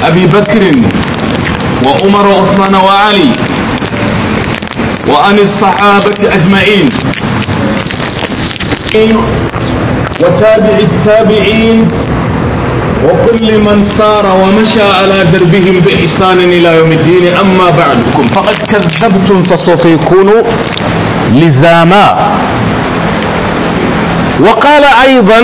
أبي بكر وعمر وعثمان وعلي وعن الصحابة أجمعين وتابع التابعين وكل من سار ومشى على دربهم بإحسان إلى يوم الدين. أما بعدكم فقد كذبتم فسوف يكون لزاما. وقال أيضا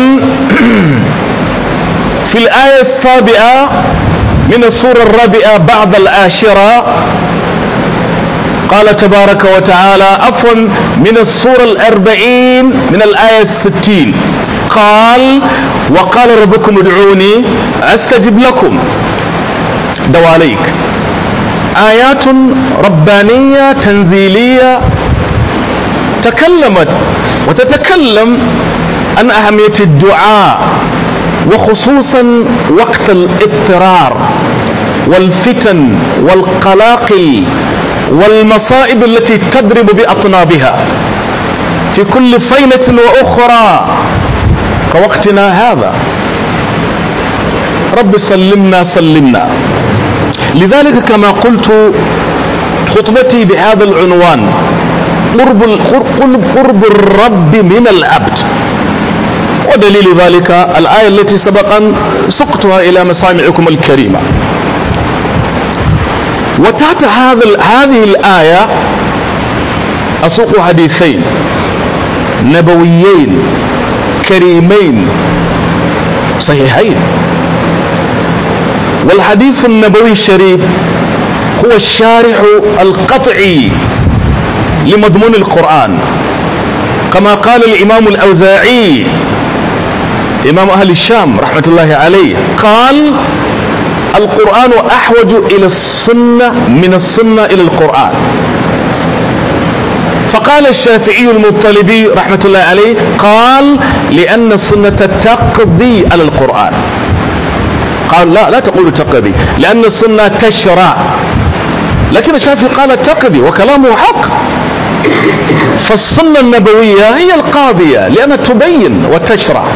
في الآية السابعة من السورة الرابعة بعد العاشرة قال تبارك وتعالى عفوا من السورة الأربعين من الآية الستين قال وقال ربكم ادعوني أستجب لكم. دواليك آيات ربانية تنزيلية تكلمت وتتكلم عن أهمية الدعاء وخصوصا وقت الاضطرار والفتن والقلاقل والمصائب التي تضرب بأطنابها في كل فينة وأخرى كوقتنا هذا. رب سلمنا سلمنا. لذلك كما قلت خطبتي بهذا العنوان قرب الرب من العبد. ودليل ذلك الآية التي سبقا سقتها إلى مسامعكم الكريمة. وتحت هذه الآية أسوق حديثين نبويين كريمين صحيحين. والحديث النبوي الشريف هو الشارح القطعي لمضمون القرآن كما قال الإمام الأوزاعي إمام أهل الشام رحمة الله عليه قال القرآن أحوج إلى السنة من السنة إلى القرآن. فقال الشافعي المطلبي رحمة الله عليه قال لأن السنة تقضي على القرآن. قال لا تقول تقضي لأن السنة تشرع، لكن الشافعي قال تقضي وكلامه حق. فالسنة النبوية هي القاضية لأنها تبين وتشرع.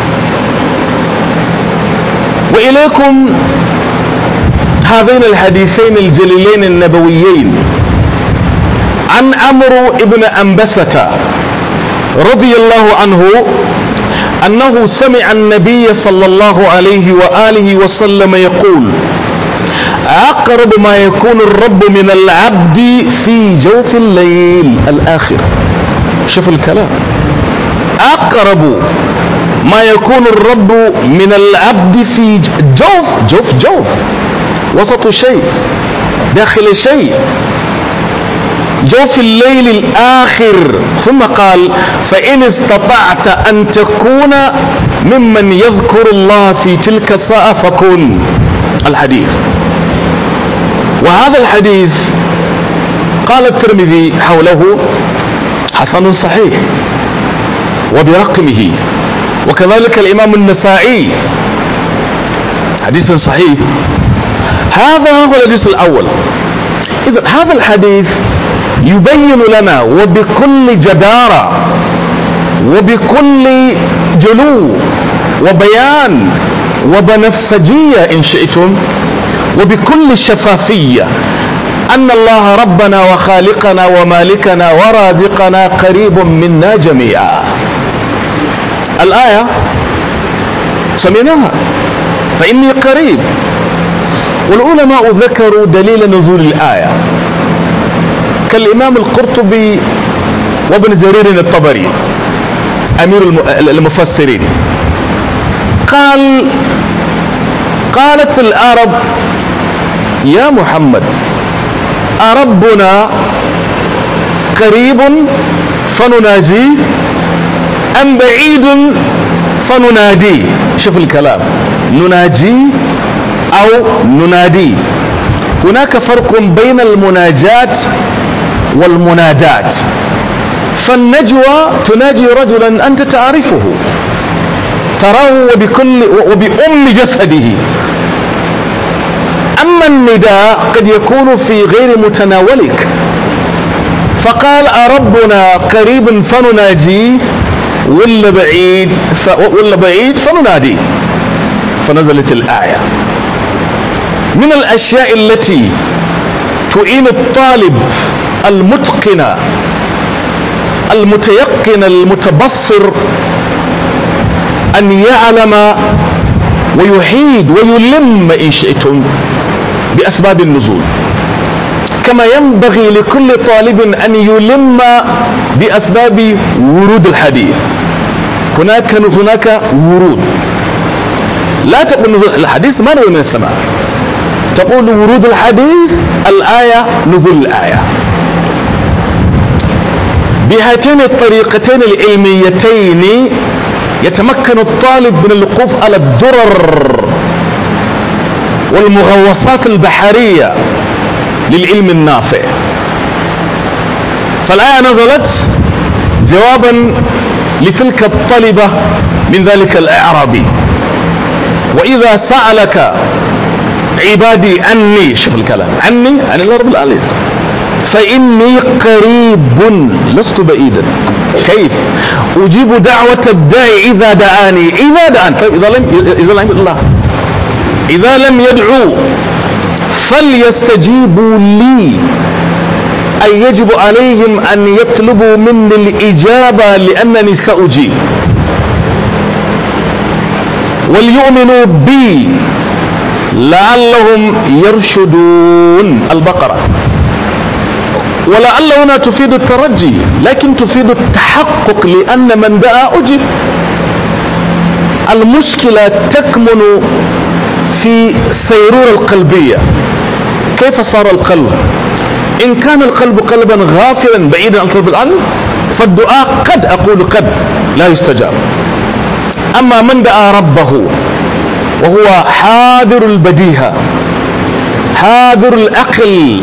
وإليكم هذين الحديثين الجليلين النبويين عن عمرو بن أنبسة رضي الله عنه أنه سمع النبي صلى الله عليه وآله وسلم يقول أقرب ما يكون الرب من العبد في جوف الليل الآخر. شوف الكلام، أقرب ما يكون الرب من العبد في جوف وسط شيء داخل شيء جوف الليل الآخر. ثم قال فإن استطعت أن تكون ممن يذكر الله في تلك الساعة فكن. الحديث. وهذا الحديث قال الترمذي حوله حسن صحيح وبرقمه، وكذلك الإمام النسائي حديث صحيح. هذا هو الحديث الأول. إذن هذا الحديث يبين لنا وبكل جدارة وبكل جلو وبيان وبنفسجية إن شئتم وبكل شفافية أن الله ربنا وخالقنا ومالكنا ورازقنا قريب منا جميعا. الآية سمعناها فإني قريب. والعلماء ذكروا دليل نزول الآية كالإمام القرطبي وابن جرير الطبري أمير المفسرين قالت العرب يا محمد أربنا قريب فنناجيه أم بعيد فنناديه؟ شوف الكلام، نناجي أو ننادي. هناك فرق بين المناجات والمنادات. فالنجوى تناجي رجلا أنت تعرفه تراه وبأم جسده. أما النداء قد يكون في غير متناولك. فقال أربنا قريب فنناجي ولا بعيد فننادي. فنزلت الآية من الأشياء التي تعين الطالب المتقن المتيقن المتبصر أن يعلم ويحيد ويلم إن شئتم بأسباب النزول، كما ينبغي لكل طالب أن يلم بأسباب ورود الحديث. هناك ورود، لا تقول الحديث ما نزل من السماء، تقول ورود الحديث الآية نزول الآية. بهاتين الطريقتين العلميتين يتمكن الطالب من الوقوف على الدرر والمغوصات البحرية للعلم النافع. فالآية نزلت جوابا لتلك الطلبة من ذلك الأعرابي: وإذا سألك عبادي عني، شوف الكلام، عني عن الله رب العالمين، فإني قريب لست بعيدا. كيف؟ أجيب دعوة الداعي إذا دعاني. طيب إذا لم يدعوا فليستجيبوا لي، أي يجب عليهم أن يطلبوا مني الإجابة لأنني سأجيب، وليؤمنوا بي لعلهم يرشدون. البقرة. ولعل هنا تفيد الترجي، لكن تفيد التحقق، لأن من دعا أجيب. المشكلة تكمن في السيرورة القلبية. كيف صار القلب؟ إن كان القلب قلبا غافلا بعيدا عن قلب العلم فالدعاء قد لا يستجاب. أما من دعا ربه وهو حاضر البديهة حاضر العقل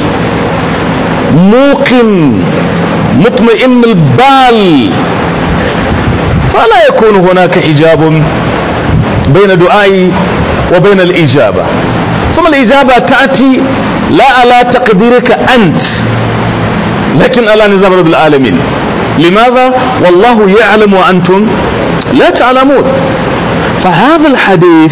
موقن مطمئن البال، فلا يكون هناك حجاب بين دعائي وبين الإجابة. ثم الإجابة تأتي لا على تقديرك أنت، لكن على نظام رب العالمين. لماذا؟ والله يعلم وأنتم لا تعلمون. فهذا الحديث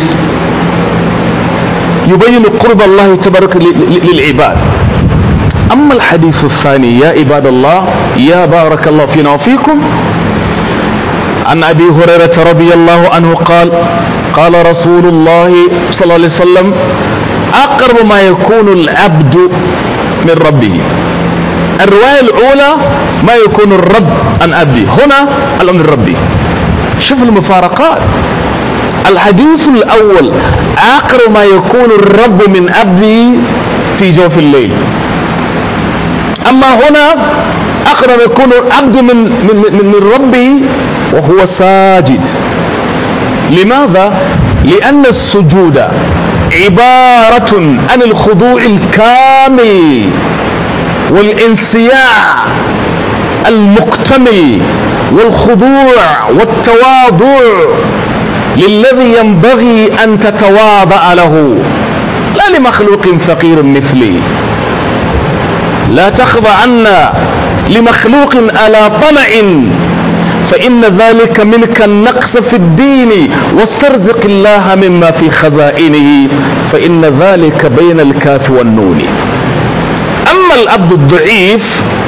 يبين قرب الله تبارك للعباد. أما الحديث الثاني يا عباد الله، يا بارك الله فينا وفيكم، عن أبي هريرة رضي الله عنه قال: قال رسول الله صلى الله عليه وسلم: أقرب ما يكون العبد من ربه. الرواية الأولى ما يكون الرب عن عبده، هنا الأمر ربي. شوف المفارقات. الحديث الأول أقرب ما يكون الرب من عبده في جوف الليل، أما هنا أقرب يكون العبد من ربه وهو ساجد. لماذا؟ لأن السجود عبارة عن الخضوع الكامل والانصياع المكتمل والخضوع والتواضع للذي ينبغي أن تتواضع له، لا لمخلوق فقير مثلي. لا تخضعن لمخلوق على طمع، فإن ذلك منك النقص في الدين، واسترزق الله مما في خزائنه، فإن ذلك بين الكاف والنون. أما العبد الضعيف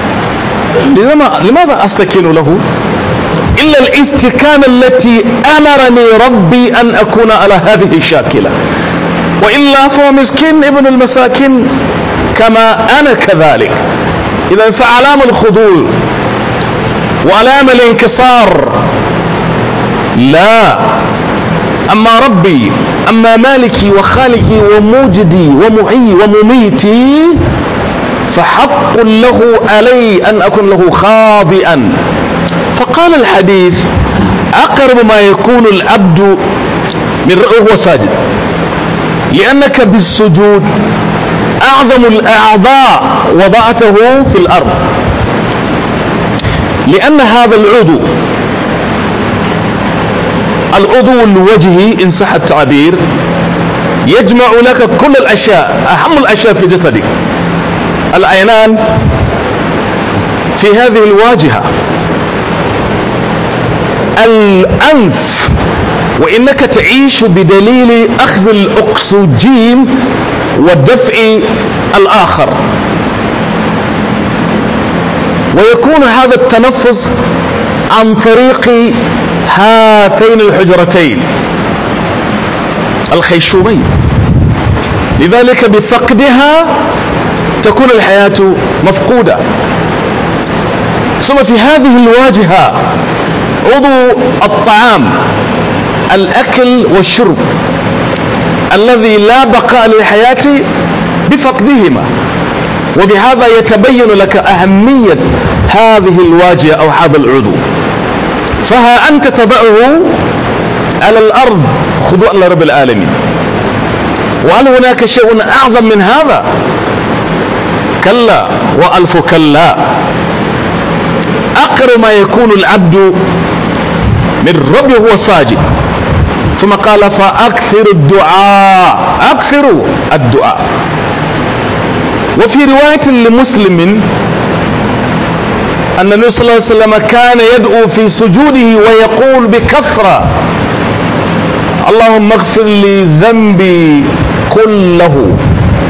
لماذا أستكين له إلا الاستكانة التي أمرني ربي أن أكون على هذه الشاكلة، وإلا فهو مسكين ابن المساكين كما أنا كذلك. إذا فعلام الخضوع وعلام الانكسار لا. أما ربي، أما مالكي وخالقي وموجدي ومعي ومميتي، فحق له علي أن أكون له خاضئا. فقال الحديث: أقرب ما يكون العبد من وهو ساجد، لأنك بالسجود أعظم الأعضاء وضعته في الأرض، لأن هذا العضو الوجهي إن صح التعبير يجمع لك كل الأشياء، أهم الأشياء في جسدك. العينان في هذه الواجهة، الأنف وإنك تعيش بدليل أخذ الأكسجين ودفع الآخر. ويكون هذا التنفس عن طريق هاتين الحجرتين الخيشومين، لذلك بفقدها تكون الحياة مفقودة. ثم في هذه الواجهة عضو الطعام، الأكل والشرب الذي لا بقاء للحياة بفقدهما، وبهذا يتبين لك أهمية هذه الواجهة أو هذا العضو. فها أنت تضعه على الأرض خضوعا لرب العالمين، وهل هناك شيء أعظم من هذا؟ كلا وألف كلا. أقرب ما يكون العبد من ربه هو ساجد. ثم قال فأكثر الدعاء، أكثر الدعاء. وفي رواية لمسلم أن النبي صلى الله عليه وسلم كان يدعو في سجوده ويقول بكثرة اللهم اغفر لي ذنبي كله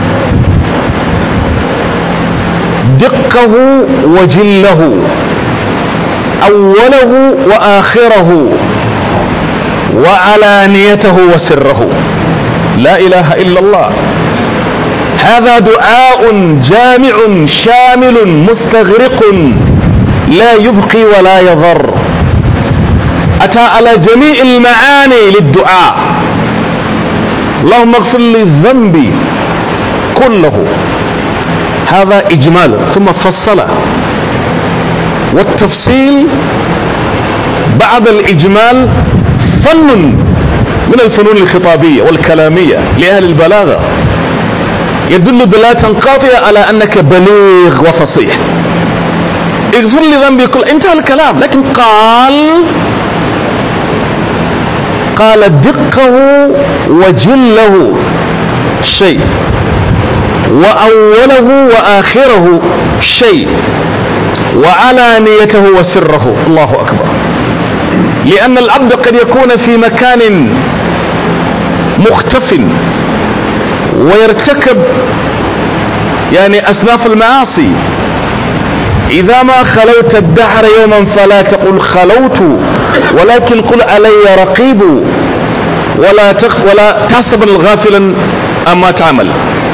دقه وجله أوله وآخره وعلانيته وسره. لا إله إلا الله. هذا دعاء جامع شامل مستغرق لا يبقي ولا يضر، أتى على جميع المعاني للدعاء. اللهم اغفر لي ذنبي كله، هذا إجمال. ثم فصل، والتفصيل بعد الإجمال فن من الفنون الخطابية والكلامية لأهل البلاغة، يدل بلا تنقاطع على أنك بليغ وفصيح. اغفر لي ذنبي كله، انتهى الكلام. لكن قال دقه وجله شيء، وأوله وآخره شيء، وعلانيته وسره. الله أكبر. لأن العبد قد يكون في مكان مختف ويرتكب أصناف المعاصي. إذا ما خلوت الدهر يوما فلا تقل خلوت، ولكن قل علي رقيب، ولا تحسبن غافلا أما تعمل،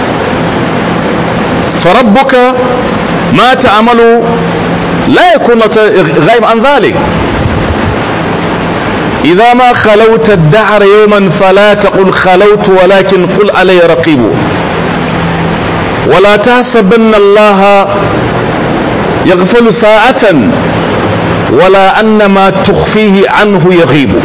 فربك ما تعمل لا يكون غائب عن ذلك. إذا ما خلوت الدهر يوما فلا تقل خلوت، ولكن قل علي رقيب، ولا تحسبن الله يغفل ساعة ولا أن ما تخفيه عنه يغيب.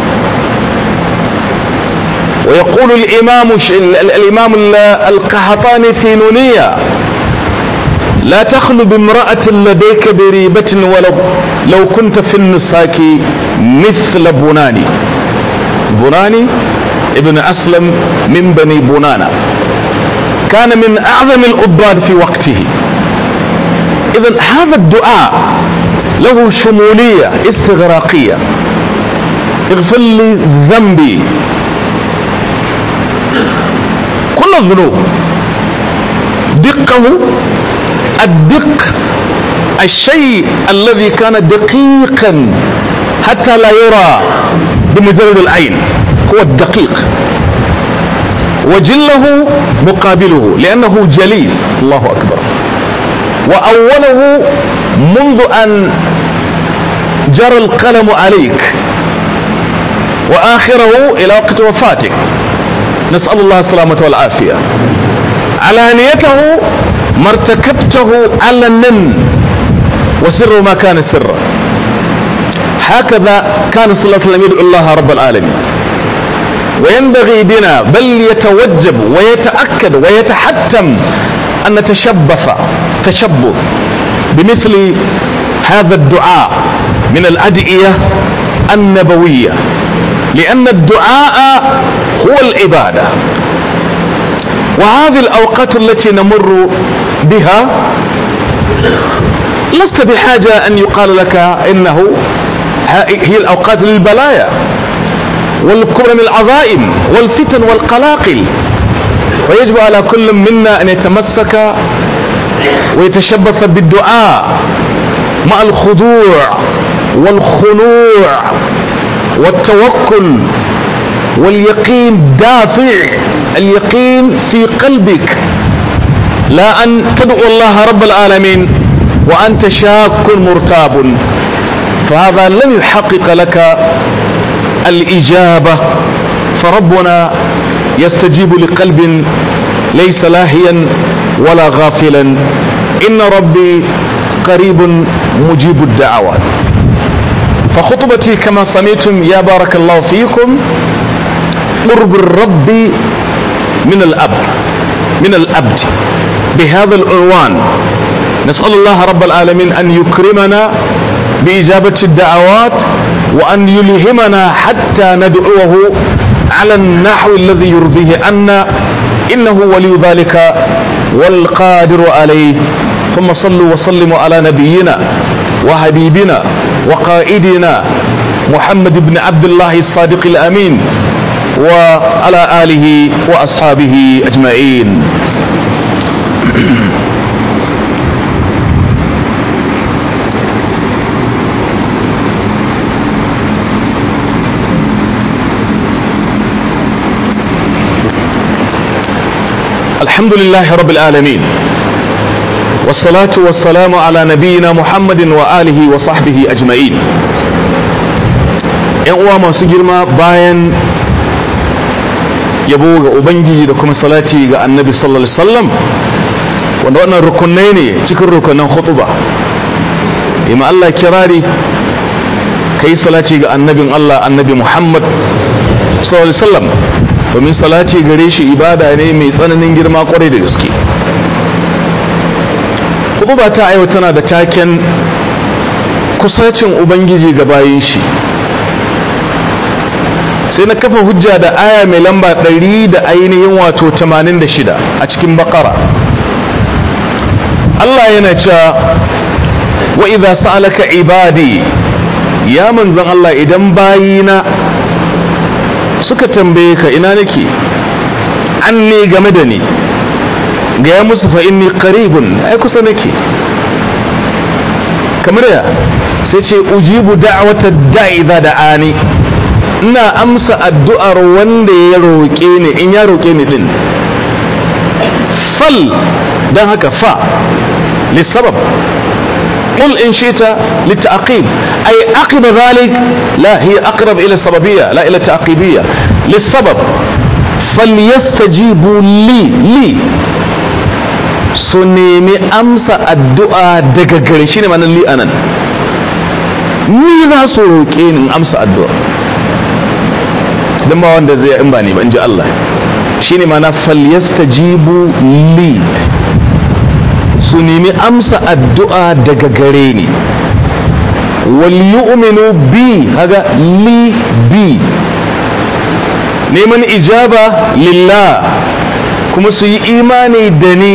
ويقول الإمام القحطاني في نونية لا تخلو بامرأة لديك بريبة ولو كنت في النساك مثل بناني. بناني ابن أسلم من بني بنانا، كان من أعظم العباد في وقته. إذن هذا الدعاء له شمولية استغراقية. اغفر لي ذنبي كل الذنوب، دقه، الدق الشيء الذي كان دقيقا حتى لا يرى بمجرد العين هو الدقيق، وجله مقابله لأنه جليل. الله أكبر. وأوله منذ أن جرى القلم عليك، وآخره إلى وقت وفاتك، نسأل الله السلامة والعافية. علانيته ما ارتكبته علنا، وسره ما كان سرا. هكذا كان صلى الله عليه وسلم يدعو الله رب العالمين. وينبغي بنا بل يتوجب ويتأكد ويتحتم أن نتشبث تشبث بمثل هذا الدعاء من الأدعية النبوية، لأن الدعاء هو العبادة. وهذه الأوقات التي نمر بها لست بحاجة أن يقال لك إنه هي الأوقات للبلايا والكبر من العظائم والفتن والقلاقل. ويجب على كل منا أن يتمسك ويتشبث بالدعاء مع الخضوع والخنوع والتوكل واليقين دافع اليقين في قلبك، لا أن تدعو الله رب العالمين وأنت شاك مرتاب، فهذا لن يحقق لك الإجابة. فربنا يستجيب لقلب ليس لاهيا ولا غافلا. إن ربي قريب مجيب الدعوات. فخطبتي كما سمعتم يا بارك الله فيكم قرب الرب من الأبد بهذا العنوان. نسأل الله رب العالمين أن يكرمنا بإجابة الدعوات وأن يلهمنا حتى ندعوه على النحو الذي يرضيه عنا، إنه ولي ذلك والقادر عليه. ثم صلوا وسلموا على نبينا وحبيبنا وقائدنا محمد بن عبد الله الصادق الأمين وعلى آله وأصحابه أجمعين. الحمد لله رب العالمين، والصلاة والسلام على نبينا محمد وآله وصحبه أجمعين. ‘yan uwa masu girma, bayan yabo ga Ubangiji da kuma salati ga annabi sallallahu alaihi wasallam, wanda wannan rukunai ne cikin rukunan khutuba, ima Allah kirari kai salati ga annabin Allah annabi Muhammad sallallahu alaihi wasallam, domin salati gare shi ibada ne mai tsananin girma kwarai da gaske. Khutuba ta yau tana da taken kusacin Ubangiji ga bayin shi. Sai na kafa hujja da aya mai lamba 186 a cikin Baqara. Allah yana cewa wa idza sa'alaka ibadi, ya manzon Allah idan bayina suka tambaye ka ina nake, anni game da ni, ga ya musu fa inni qaribun, ai kusa nake. Kamar ya sai ce ujibu da'wata da'i idza da'ani, ina amsa addu'ar wanda ya roƙe ni in ya roƙe ni din. Fal dan haka fa lisabab, قل إن شئت للتعقيب، أي عقب ذلك لا، هي أقرب إلى السببية لا إلى التعقيبية للسبب. فليستجيبوا لي سنيمي أمس الدعاء دقاقري. شيني معنى لي أنا ماذا سوكين أمس الدعاء دم وان زي إنباني بأنجا الله. شيني معنى فليستجيبوا لي، su nemi amsa addu'a daga gare ni. wal yu'minu bi, haga li bi, neman ijaba lillah, kuma su yi imani da ni.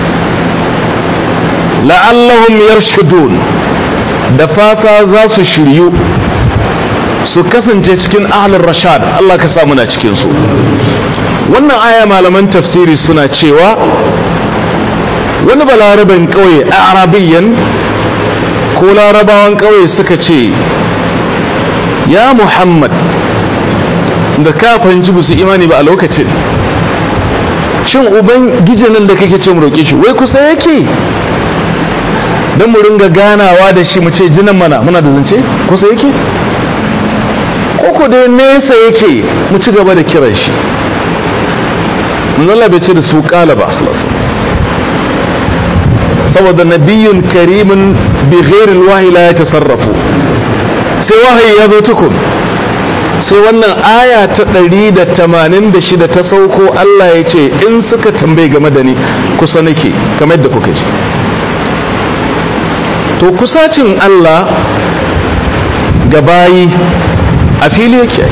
la'allahum yarshudun, da fasa za su shiryu su kasance cikin ahlur rashad. Allah ka sa muna cikin su. wannan aya malaman tafsiri suna cewa wani balaraban ƙauye a arabiyan ko larabawan ƙauye suka ce ya Muhammad, da ka fahimci ba su imani ba a lokacin, shin ubangijin nan da kake ce mu roƙe shi wai kusa yake don mu ringa ganawa da shi mu ce jinan mana muna da zance kusa yake, ko dai nesa yake mu ci gaba da kiran shi? Allah bai ce da su ƙala ba saboda nabiyyun karimin bi ghairil wahyi la yatasarrafu, sai wahayi ya zo tukun, sai wannan aya ta 186 ta sauko. Allah ya ce in suka tambaye game da ni kusa nake, kamar yadda kuka ji. to kusacin Allah ga bayi a fili yake.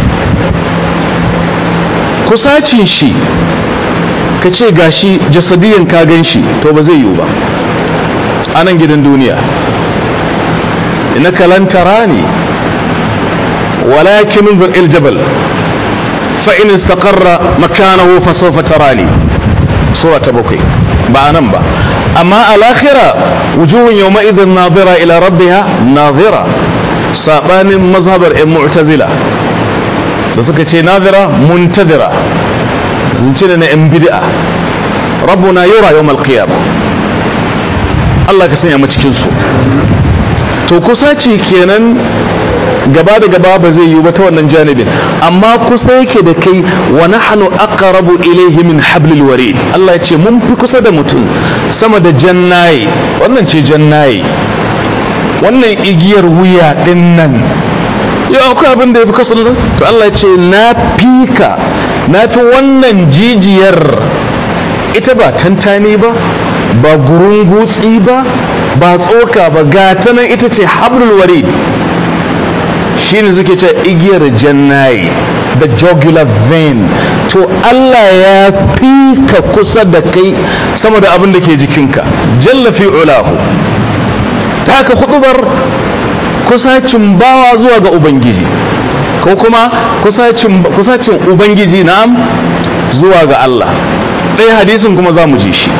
kusacin shi ka ce gashi jasadiyan ka gan shi, to ba zai yiwu ba a nan gidan duniya. innaka lan tarani walakin انظر الى الجبل فإن استقر مكانه فسوف تراني. sura ta 7 ba nan ba. Amma a lahira wujuhun yawma idhin nadira ila rabbiha nadira, sabanin mazhabar ƴan mu'tazila da suka ce nadira muntadira, zance ne na ƴan bid'a. rabbuna yura yawmal qiyamah, Allah ka sanya mu cikin su. To kusaci kenan gaba da gaba ba zai yi ba ta wannan janibin, amma kusa yake da kai, wa nahnu aqrabu ilayhi min hablil warid. Allah ya ce mun fi kusa da mutum sama da jannaye. Wannan ce jannaye, wannan igiyar wuya din nan, ya akwai abin da ya fi kasa da to Allah ya ce na fika, na fi wannan jijiyar, ita ba tantani ba, ba gurungutsi ba, ba tsoka ba, gata nan ita ce hablul warid. shine suke ce igiyar jannayi, the jugular vein. To Allah ya fi ka kusa da kai sama da abin da ke jikinka, jalla fi ulahu. Ta haka hudubar kusacin bawa zuwa ga ubangiji, ko kuma kusacin ubangiji na'am zuwa ga Allah. ɗaya hadisin kuma za mu ji shi.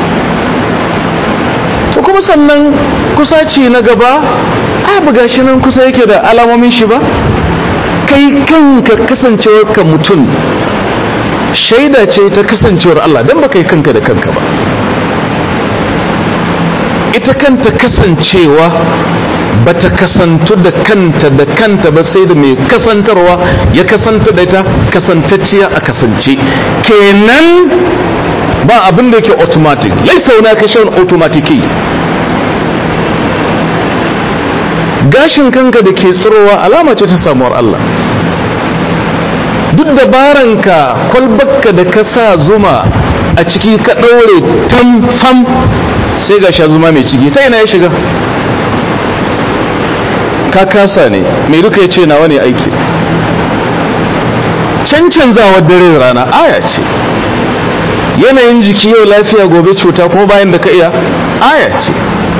To kuma sannan kusaci na gaba, buga shi nan kusa yake da alamomin shi ba. Kai kanka kasancewar ka mutum shaida ce ta kasancewar Allah, dan baka yi kanka da kanka ba. Ita kanta kasancewa bata kasantu da kanta ba sai da mai kasantarwa ya kasanta da ita, kasantacciya a kasance. Kenan ba abin da yake automatic, laisa hunaka shay'un automatiki. Gashin kanka da ke tsirowa alama ce ta samuwar Allah. Duk dabaranka, kwalbarka da ka sa zuma a ciki ka ɗaure tamfam, sai ga sha zuma mai ciki, ta ina ya shiga? Ka kasa ne, mai duka ya ce nawa ne aiki. Cancanzawar dare rana aya ce. Yanayin jiki yau lafiya gobe cuta kuma bayan da ka iya aya ce.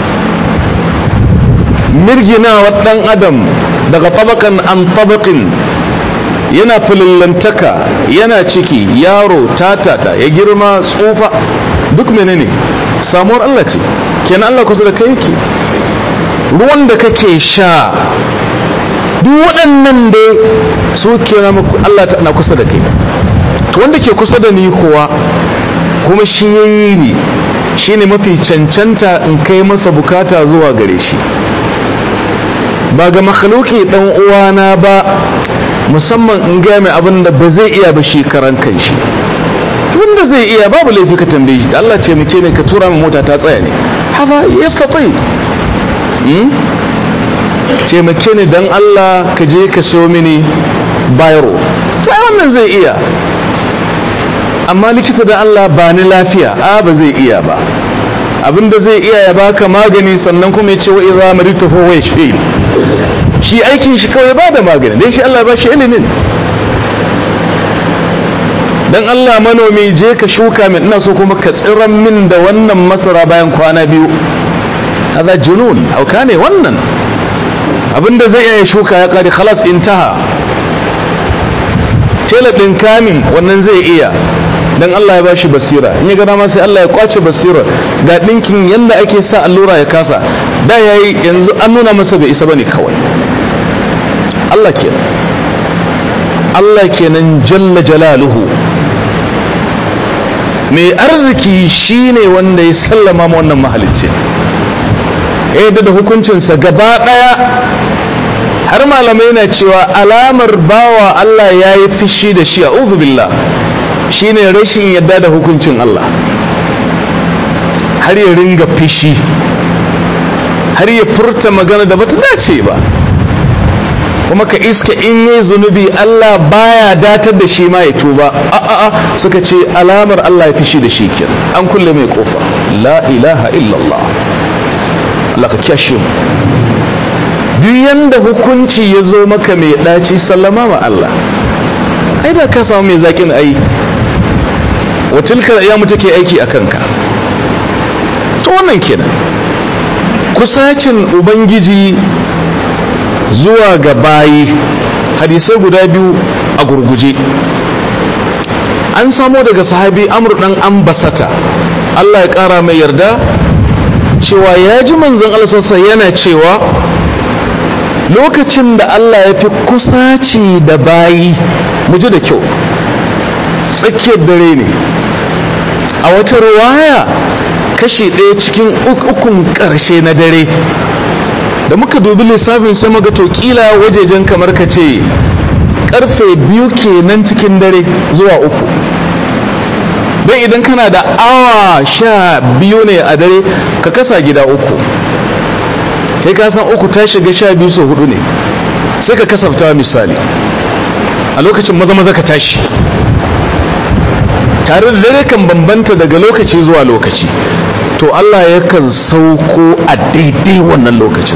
Mirginawa ɗan adam daga tabakan an tabakin, yana fulillantaka, yana ciki, yaro tatata ya girma tsufa, duk menene samuwar Allah ce. Kenan Allah kusa da kai yake. Ruwan da kake sha, duk waɗannan da su kenan Allah na kusa da kai. To wanda ke kusa da ni kuwa kuma shi yayi ni, shine mafi cancanta in kai masa bukata zuwa gare shi, ba ga makhluki dan uwana ba, musamman in ga mai abin da ba zai iya ba shi karan kanshi. Wanda zai iya babu laifi ka tambaye shi, da Allah ce muke ne ka tura min mota ta tsaya ne, haba yastati. Taimake ni dan Allah ka je ka siyo mini bayro, to wannan zai iya. Amma likita da Allah ba ni lafiya, ba zai iya ba. Abinda zai iya ya baka magani, sannan kuma ya ce wa idza maritu fa huwa yashfi. Shi aikin shi kawai ba da magani, dan shi Allah ba shi ilimin. Dan Allah manomi je ka shuka min, ina so kuma ka tsiran min da wannan masara bayan kwana biyu. Hada junun, hauka ne wannan. Abinda zai iya shuka ya kare, khalas intaha. Tela din kamin wannan zai iya, dan Allah ya bashi basira. In ya ga dama sai Allah ya kwace basira. Ga dinkin yanda ake sa allura ya kasa, da yayi, yanzu an nuna masa bai isa bane kawai. Allah kenan jalla jalaluhu. Mai arziki shine wanda ya sallama ma wannan mahalicci, da hukuncinsa gaba daya. Har malamai na cewa alamar bawa Allah ya yi fishi da shi, a'udhu billah, shine rashin yadda da hukuncin Allah, har ya ringa fishi, har ya furta magana da bata dace ba. Kuma ka iska in yi zunubi Allah baya datar da shi ma ya tuba. Suka ce alamar Allah ya fishi da shi kenan, an kulle mai kofa. La ilaha illallah. Allah ka kyashe mu. Duk yanda hukunci ya zo maka mai daci, sallama ma Allah. Ai da ka samu mai zakin ai, wa tilka ayyamu take aiki a kanka. To wannan kenan kusacin ubangiji zuwa ga bayi. Hadisai guda biyu a gurguje. An samo daga sahabi Amr dan Ambasata Allah ya ƙara mai yarda cewa ya ji manzon Allah sallallahu yana cewa lokacin da Allah ya fi kusaci da bayi, mu ji da kyau, tsakiyar dare ne. A wata riwaya kashi ɗaya cikin ukun ƙarshe na dare. Da muka dubi lissafin sai muga to kila wajejen kamar ka ce karfe 2 kenan cikin dare zuwa 3. don idan kana da awa 12 ne a dare ka kasa gida 3, kai ka san 3 ta shiga 12 so 4 ne, sai ka kasafta misali a lokacin maza ka tashi. tare da dare kan bambanta daga lokaci zuwa lokaci, to Allah yakan sauko a daidai wannan lokacin.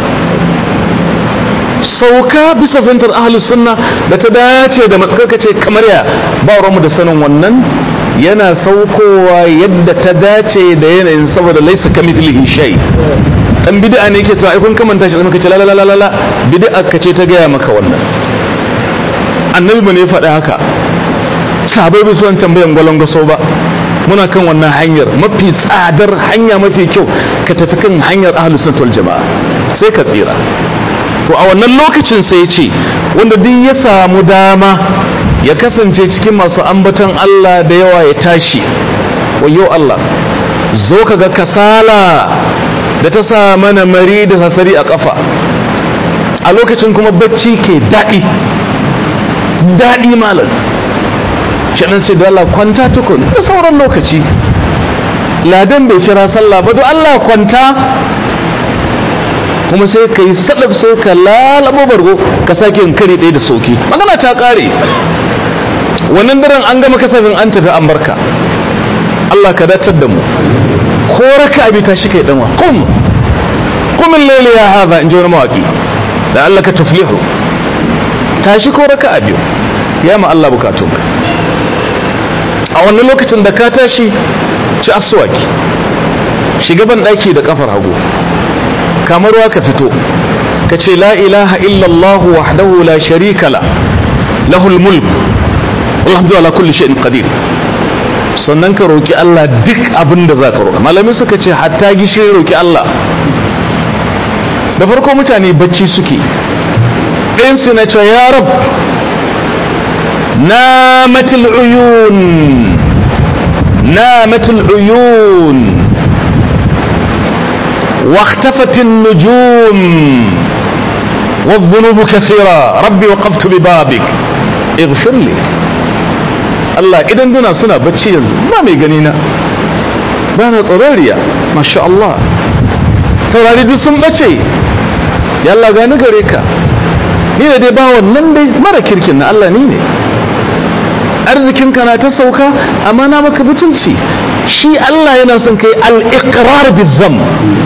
Sauka bisa fahimtar ahlus sunna da ta dace da matsakar ce kamar ya ba mu da sanin wannan, yana saukowa yadda ta dace da yanayin, saboda laisa kamithlihi shay. Dan bid'a ne yake to ai kun kamanta shi, muka ce la la la la, bid'a kace ta gaya maka wannan. Annabi bane ya faɗa haka, sahabbai bai so tambayan gwalangwaso ba. Muna kan wannan hanyar mafi tsadar hanya, mafi kyau ka tafi kan hanyar ahlus sunna wal jamaa sai ka tsira. To a wannan lokacin sai ya ce wanda duk ya samu dama ya kasance cikin masu ambaton Allah da yawa ya tashi. Wayyo Allah, zo kaga kasala da ta sa mana mari da sasari a kafa, a lokacin kuma bacci ke daɗi malam. Shaɗan ce da Allah kwanta tukun da sauran lokaci, ladan bai kira sallah ba, don Allah kwanta. Kuma sai ka yi sadab, sai ka lalabo bargo ka sake yin kari ɗaya da sauki, magana ta ƙare. Wannan daren an gama kasafin an tafi an barka. Allah ka datar da mu. Ko raka abi ta shi kai danwa kumin laili ya haza, in ji wani mawaƙi, da Allah ka tuflihu, tashi ko raka abi, ya ma Allah bukatunka. A wannan lokacin da ka tashi ci aswaki, shiga ban ɗaki da kafar hagu, kamar wa ka fito ka ce la ilaha illallah wahdahu la sharika la lahul mulk walhamdu ala kulli shay'in qadir. Sannan ka roki Allah duk abin da zaka roka. Malami suka ce hatta gishirin roki Allah. Da farko mutane bacci suke, ɗayan su na ce ya rab namatul uyun واختفت النجوم والذنوب كثيرة ربي وقفت ببابك اغفر لي. الله إذن دنا سنة بتشي ما ميغنينا بانا صراريا ما شاء الله تراري دو سن بتشي يلا غاني غريكا ni da dai ba wannan dai mara kirkin na Allah ni ne, arzikinka na ta sauka amma na maka butulci. Shi Allah yana son kai al-iqrar bizam,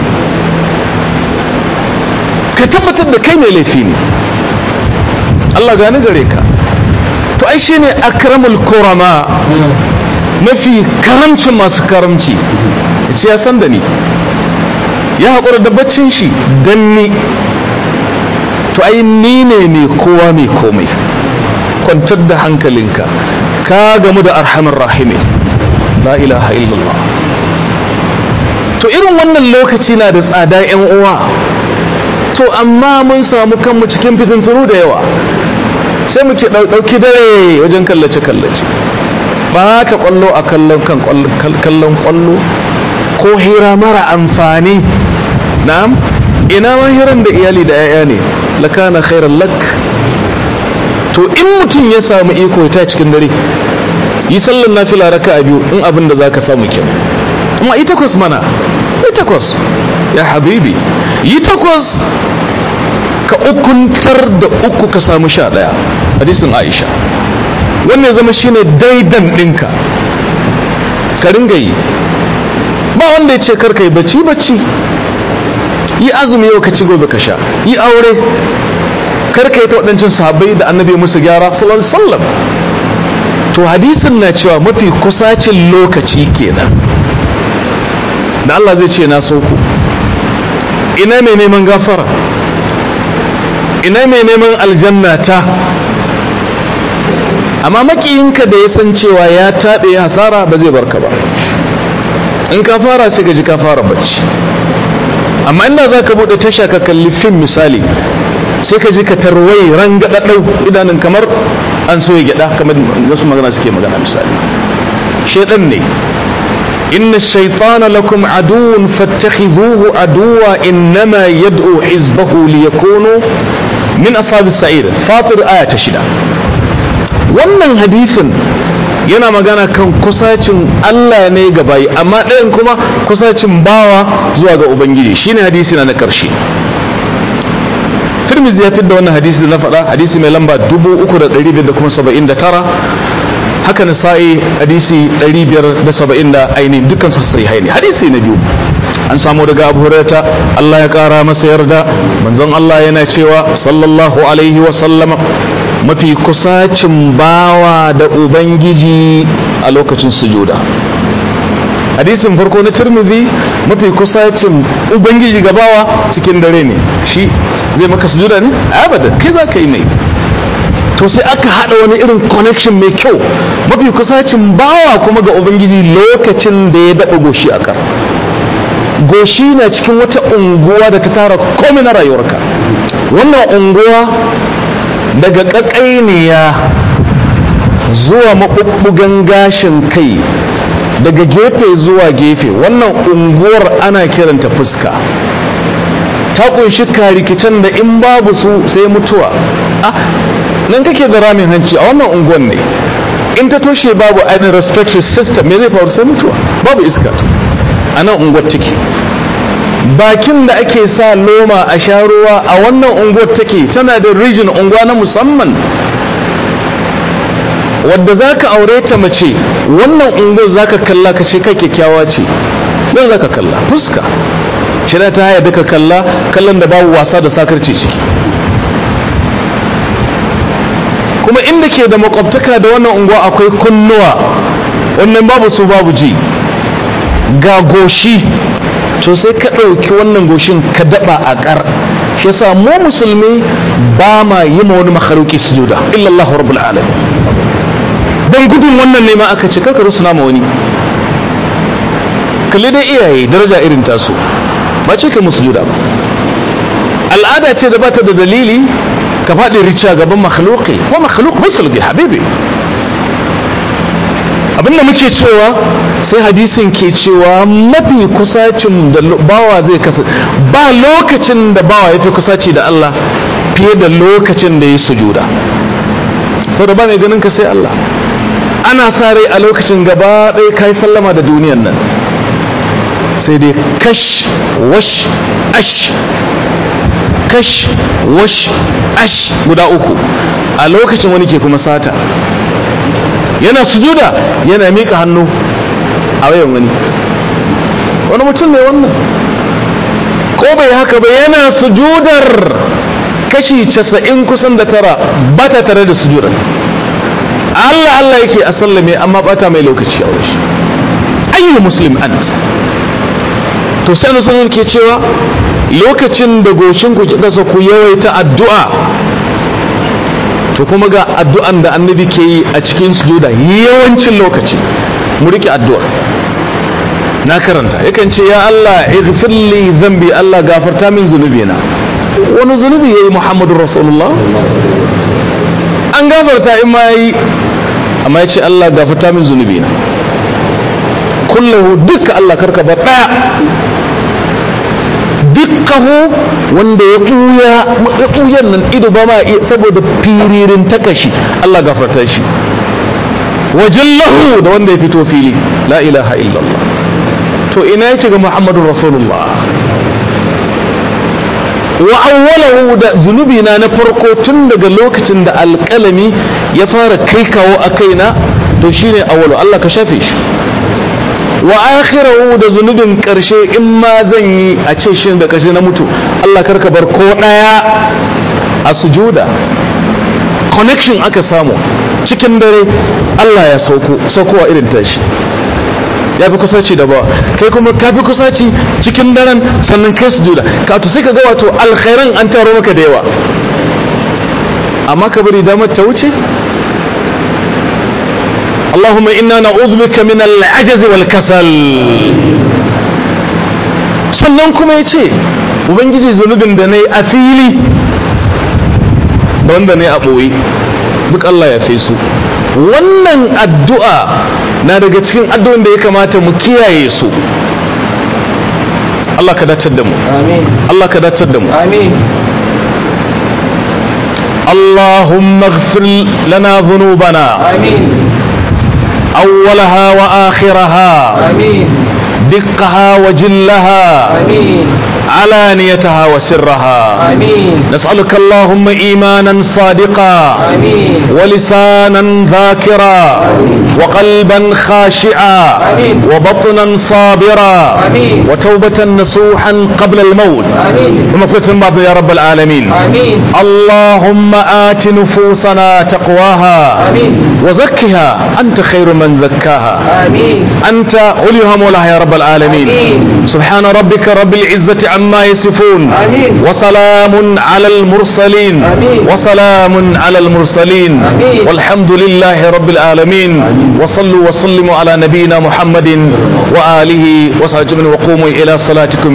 ka tabbatar da kai mai laifi ne. Allah gani gare ka. To ai shine akramul kurama, mafi karamcin masu karamci. Yace ya san da ni, ya haƙura da baccin shi dan ni. To ai ni ne mai kowa mai komai. Kwantar da hankalinka, ka gamu da arhamar rahimi, la ilaha illallah. To irin wannan lokaci na da tsada ƴan uwa. To amma mun samu kanmu cikin fitintunu da yawa, sai muke ɗauki dare wajen kallace-kallace, ba ta ƙwallo a kallon ƙwallo ko hira mara amfani. Na'am, ina ma hiran da iyali da 'ya'ya ne, lakana khairan lak. To in mutum ya samu iko ta cikin dare, yi sallan nafila raka'a 2 in abin da zaka samu kyau. Amma ita kwas mana, ita kwas ya habibi, yi 8 ka ukuntar da 3 ka samu 11. Hadisin Aisha, wannan zama shine daidan ɗinka, ka ringa yi. Ba wanda ya ce karka yi bacci, yi azumi yau ka ci gobe ka sha, yi aure, karka yi ta waɗancan sahabbai da annabi musu gyara sallallahu alaihi wasallam. To hadisin na cewa mafi kusacin lokaci kenan da Allah zai ce na sauko. Ina mai neman gafara, ina mai neman aljanna ta. Amma makiyinka da ya san cewa ya taɓe hasara ba zai barka ba. in ka fara sai gaji ka fara bacci. Amma inda za ka buɗe tasha ka kalli fim misali sai ka ji ka tarwai rangadadau idanun kamar an soya gyada, kamar wasu magana suke magana misali. Shaitan ne, inna shaitana lakum aduwwun fattakhidhuhu aduwwa innama yad'u hizbahu liyakunu min ashabis sa'ir. Fatir aya ta 6. Wannan hadisin yana magana kan kusacin Allah ne ga bayi, amma ɗayan kuma kusacin bawa zuwa ga Ubangiji, shine hadisi na ƙarshe. Tirmidhi ya fidda wannan hadisi da na faɗa, hadisi mai lamba 3579, haka Nasa'i hadisi 570 da ainihin dukkan su sahihai ne. Hadisi na biyu an samu daga Abu Hurairah, Allah ya kara masa yarda, manzon Allah yana cewa sallallahu alaihi wa sallama, mafi kusacin bawa da Ubangiji a lokacin sujuda. Hadisin farko na Tirmidhi, mafi kusacin Ubangiji ga bawa cikin dare ne. Shi zai maka sujuda ne? Abadan, kai za ka yi mai. To sai aka haɗa wani irin connection mai kyau, mafi kusacin bawa kuma ga Ubangiji lokacin da ya daɓa goshi a ƙar. Goshi na cikin wata unguwa da ta tara komai na rayuwarka. Wannan unguwa daga ƙaƙainiya zuwa maɓuɓɓugan gashin kai, daga gefe zuwa gefe, wannan unguwar ana kiranta fuska. Ta ƙunshi karikicen da in babu su sai mutuwa. Nan kake da ramin hanci a wannan unguwar ne, in ta toshe babu ainihin respiratory system, me zai faru? Sai mutuwa, babu iska. A nan unguwar take. Bakin da ake sa loma a sha ruwa a wannan unguwar take, tana da region, unguwa na musamman wadda za ka aure ta mace, wannan unguwar za ka kalla ka ce kai kyakkyawa ce, don za ka kalla fuska. Shirya ta haya duka kalla, kallon da babu wasa da sakarci ciki. Kuma inda ke da makwabtaka da wannan unguwa akwai kunnuwa, wannan babu su babu ji, ga goshi. To sai ka ɗauki wannan goshin ka daɓa a ƙar. Shi yasa mu musulmi ba ma yi ma wani makhaluki sujuda illa Allah rabbul alamin. Dan gudun wannan ne ma aka ce karka rusuna ma wani. Kalli dai iyaye daraja irin tasu, ba ce kai musu sujuda ba. Al'ada ce da bata da dalili ka faɗi rica gaban makhluki, wa makhluk musulmi habibi. Abinda muke cewa sai hadisin ke cewa mafi kusacin da bawa zai kasance, ba lokacin da bawa ya fi kusaci da Allah fiye da lokacin da ya sujuda. Saboda ba mai ganin ka sai Allah. Ana sa rai a lokacin gaba ɗaya kai sallama da duniyan nan, sai dai kash wash ash, kash wash ash guda uku. A lokacin wani ke kuma sata, yana sujuda yana miƙa hannu a wayan wani mutum ne wannan, ko bai haka ba yana sujudar kashi 90 kusan da tara ba ta tare da sujudar. Allah yake a sallame, amma bata mai lokaci a wurin. Ayyu muslim ant. To sai nasu ke cewa lokacin da goshin ku kika sa ku yawaita addu'a, to kuma ga addu'an da annabi ke yi a cikin sujuda yawancin lokaci. Mu rike addu'a. Na karanta yakan ce ya Allah ighfir li dhanbi, Allah gafarta min zunubina. Wani zunubi yayi Muhammadur Rasulullah? An gafarta in ma yayi, amma yace Allah gafarta min zunubina. Kullahu dukka Allah karka ba daya. Dukkahu wanda ya ɓuyan nan ido ba ma saboda firirin takashi, Allah gafarta shi. Wajallahu da wanda ya fito fili, la ilaha illallah. To ina yace ga Muhammadur Rasulullah. Wa awwalahu da zunubi na farko tun daga lokacin da alƙalami ya fara kai kawo a kaina, to shine awwalu, Allah ka shafe shi. Wa akhirahu da zunubin karshe in ma zan yi a ce shi da karshe na mutu, Allah karka bar ko daya a sujuda. Connection aka samu cikin dare, Allah ya saukowa irin tashi, ya fi kusaci da bawa, kai kuma ka fi kusaci cikin daren sannan kai sujuda. Ka to sai ka ga wato alkhairan an taro maka da yawa, amma ka bari damar ta wuce. Allahumma inna na'udhu bika min al-'ajz wal kasal. Sannan kuma yace ubangiji zunubin da nayi a fili da wanda nayi a boye duk Allah ya fi su. Wannan addu'a na daga cikin addu'o'in da ya kamata mu kiyaye su. Allah ka dace da mu. Amin. Allah ka dace da mu. Amin. اللهم اغفر لنا ذنوبنا آمين أولها وآخرها آمين دقها وجلها آمين علانيتها وسرها آمين نسألك اللهم إيمانا صادقا آمين ولسانا ذاكرا آمين وقلبا خاشعا آمين وبطنا صابرا آمين وتوبة نصوحا قبل الموت آمين ومغفرة بعد يا رب العالمين آمين اللهم آت نفوسنا تقواها آمين وزكها أنت خير من زكاها آمين أنت وليها مولاها يا رب العالمين آمين سبحان ربك رب العزة عما يصفون آمين وسلام على المرسلين آمين وسلام على المرسلين آمين والحمد لله رب العالمين آمين وصلوا وسلموا على نبينا محمد وآله وصحبه وقوموا إلى صلاتكم